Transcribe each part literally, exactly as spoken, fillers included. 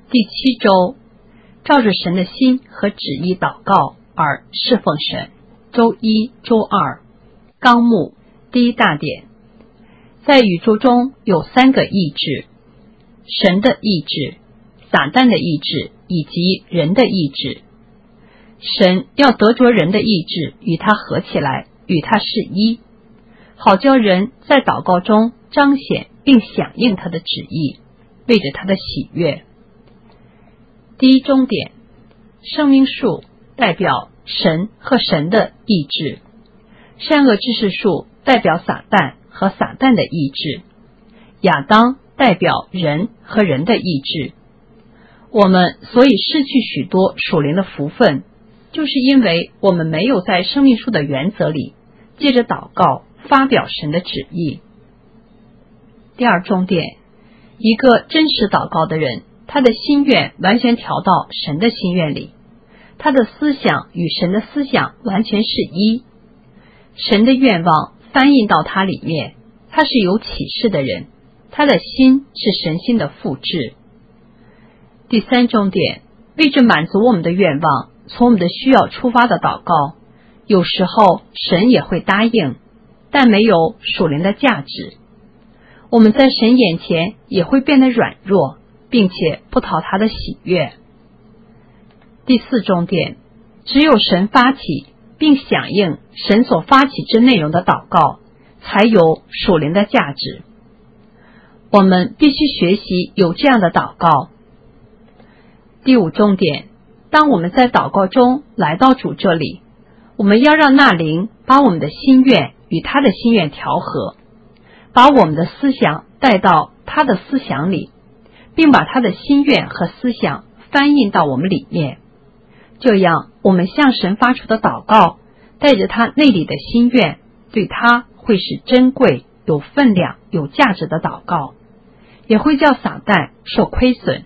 第七周，照着神的心和旨意祷告而侍奉神。周一、周二，纲目第一大点，在宇宙中有三个意志：神的意志、撒旦的意志以及人的意志。神要得着人的意志与他合起来，与他是一，好叫人在祷告中彰显并响应他的旨意，为着他的喜悦。第一中点，生命树代表神和神的意志，善恶知识树代表撒旦和撒旦的意志，亚当代表人和人的意志。我们所以失去许多属灵的福分，就是因为我们没有在生命树的原则里借着祷告发表神的旨意。第二中点，一个真实祷告的人，他的心愿完全调到神的心愿里，他的思想与神的思想完全是一，神的愿望翻印到他里面，他是有启示的人，他的心是神心的复制。第三中点，为着满足我们的愿望，从我们的需要出发的祷告，有时候神也会答应，但没有属灵的价值。我们在神眼前也会变得软弱，并且不讨他的喜悦。第四中点，只有神发起并响应神所发起之内容的祷告，才有属灵的价值。我们必须学习有这样的祷告。第五中点，当我们在祷告中来到主这里，我们要让那灵把我们的心愿与他的心愿调和，把我们的思想带到他的思想里，并把他的心愿和思想翻印到我们里面。这样我们向神发出的祷告带着他内里的心愿，对他会是珍贵、有分量、有价值的祷告，也会叫撒旦受亏损。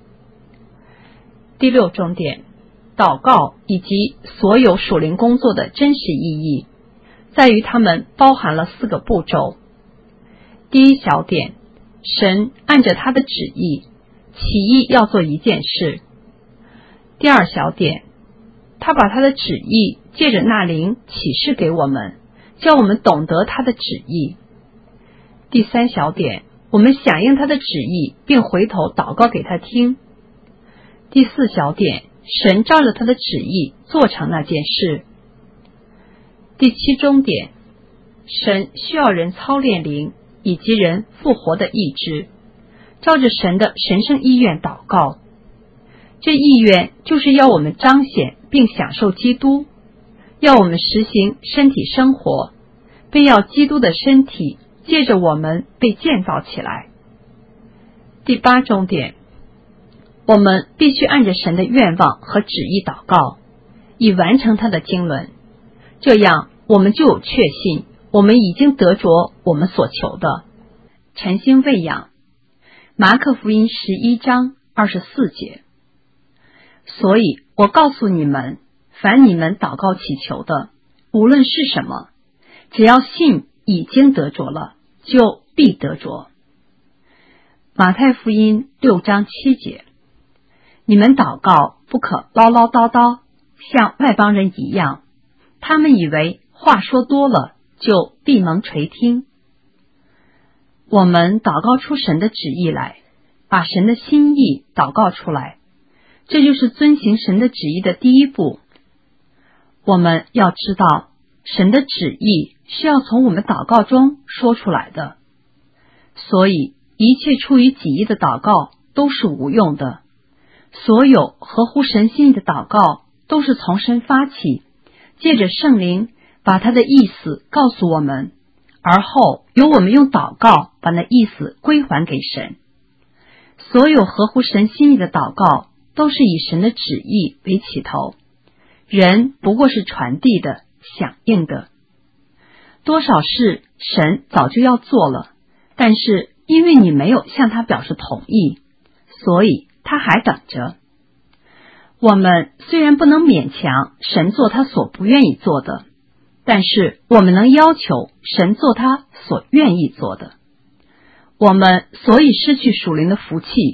第六重点，祷告以及所有属灵工作的真实意义，在于它们包含了四个步骤。第一小点，神按着他的旨意起意要做一件事。第二小点，他把他的旨意借着那灵启示给我们，叫我们懂得他的旨意。第三小点，我们响应他的旨意，并回头祷告给他听。第四小点，神照着他的旨意做成那件事。第七中点，神需要人操练灵以及人复活的意志，照着神的神圣意愿祷告。这意愿就是要我们彰显并享受基督，要我们实行身体生活，并要基督的身体借着我们被建造起来。第八中点，我们必须按着神的愿望和旨意祷告，以完成他的经纶，这样我们就有确信我们已经得着我们所求的。晨星喂养，马可福音十一章二十四节。所以我告诉你们，凡你们祷告祈求的，无论是什么，只要信已经得着了，就必得着。马太福音六章七节。你们祷告不可唠唠叨叨，像外邦人一样，他们以为话说多了就必蒙垂听。我们祷告出神的旨意来，把神的心意祷告出来，这就是遵行神的旨意的第一步。我们要知道，神的旨意是要从我们祷告中说出来的，所以一切出于己意的祷告都是无用的。所有合乎神心意的祷告都是从神发起，借着圣灵把他的意思告诉我们，而后由我们用祷告把那意思归还给神。所有合乎神心意的祷告都是以神的旨意为起头，人不过是传递的、响应的。多少事神早就要做了，但是因为你没有向他表示同意，所以他还等着。我们虽然不能勉强神做他所不愿意做的，但是我们能要求神做他所愿意做的。我们所以失去属灵的福气，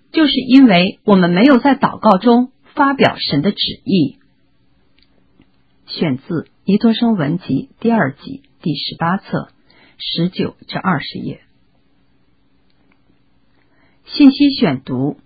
就是因为我们没有在祷告中发表神的旨意。选自《尼托生文集》第二集第十八册十九至二十页。信息选读：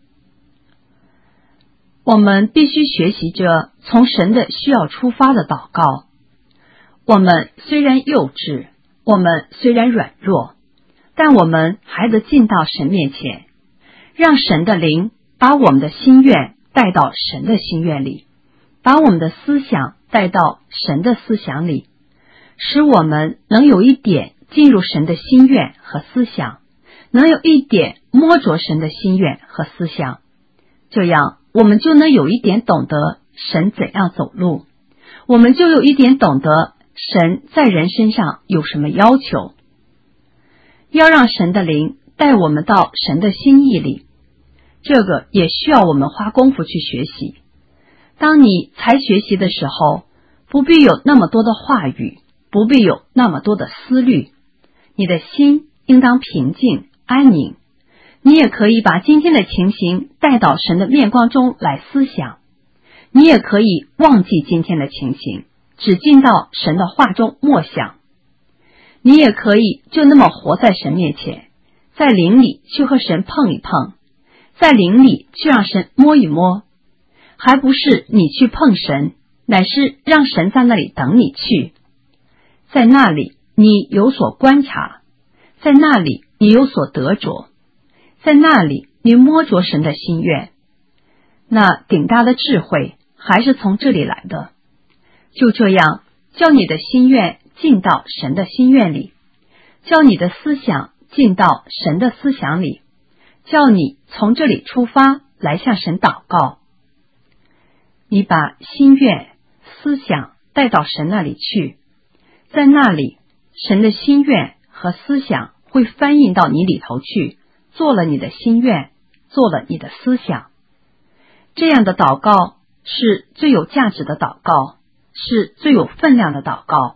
我们必须学习着从神的需要出发的祷告。我们虽然幼稚，我们虽然软弱，但我们还得进到神面前，让神的灵把我们的心愿带到神的心愿里，把我们的思想带到神的思想里，使我们能有一点进入神的心愿和思想，能有一点摸着神的心愿和思想。这样我们就能有一点懂得神怎样走路，我们就有一点懂得神在人身上有什么要求。要让神的灵带我们到神的心意里，这个也需要我们花功夫去学习。当你才学习的时候，不必有那么多的话语，不必有那么多的思虑，你的心应当平静安宁。你也可以把今天的情形带到神的面光中来思想，你也可以忘记今天的情形，只进到神的话中默想。你也可以就那么活在神面前，在灵里去和神碰一碰，在灵里去让神摸一摸，还不是你去碰神，乃是让神在那里等你去。在那里你有所观察，在那里你有所得着，在那里你摸着神的心愿。那顶大的智慧还是从这里来的。就这样叫你的心愿进到神的心愿里，叫你的思想进到神的思想里，叫你从这里出发来向神祷告。你把心愿思想带到神那里去，在那里神的心愿和思想会翻译到你里头去，做了你的心愿，做了你的思想。这样的祷告是最有价值的祷告，是最有分量的祷告。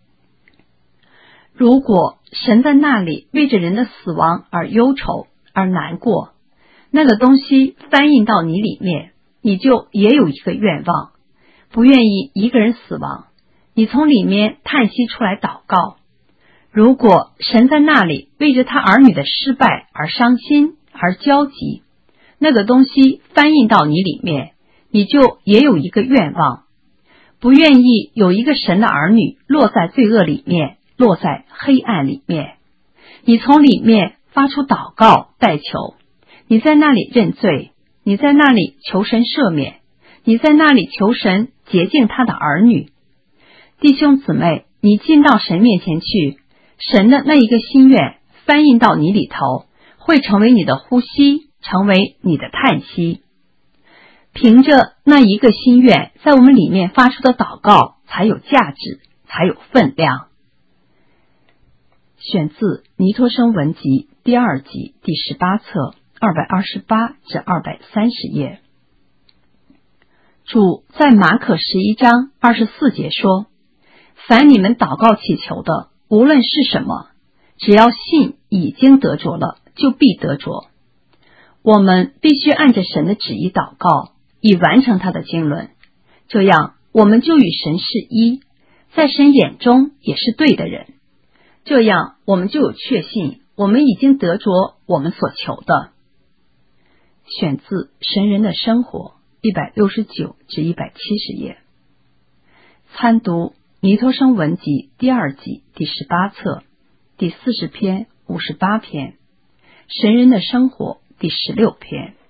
如果神在那里为着人的死亡而忧愁而难过，那个东西翻译到你里面，你就也有一个愿望，不愿意一个人死亡，你从里面叹息出来祷告。如果神在那里为着他儿女的失败而伤心而焦急，那个东西翻译到你里面，你就也有一个愿望，不愿意有一个神的儿女落在罪恶里面，落在黑暗里面。你从里面发出祷告代求，你在那里认罪，你在那里求神赦免，你在那里求神洁净他的儿女。弟兄姊妹，你进到神面前去，神的那一个心愿翻译到你里头，会成为你的呼吸，成为你的叹息。凭着那一个心愿在我们里面发出的祷告才有价值，才有分量。选自《尼托生文集》第二集第十八册二百二十八至二百三十页。主在马可十一章二十四节说，凡你们祷告祈求的，无论是什么，只要信已经得着了，就必得着。我们必须按着神的旨意祷告，以完成他的经纶，这样我们就与神是一，在神眼中也是对的人。这样我们就有确信，我们已经得着我们所求的。选自神人的生活一百六十九至一百七十页。参读尼托生文集第二集第十八册第四十篇五十八篇，神人的生活第十六篇。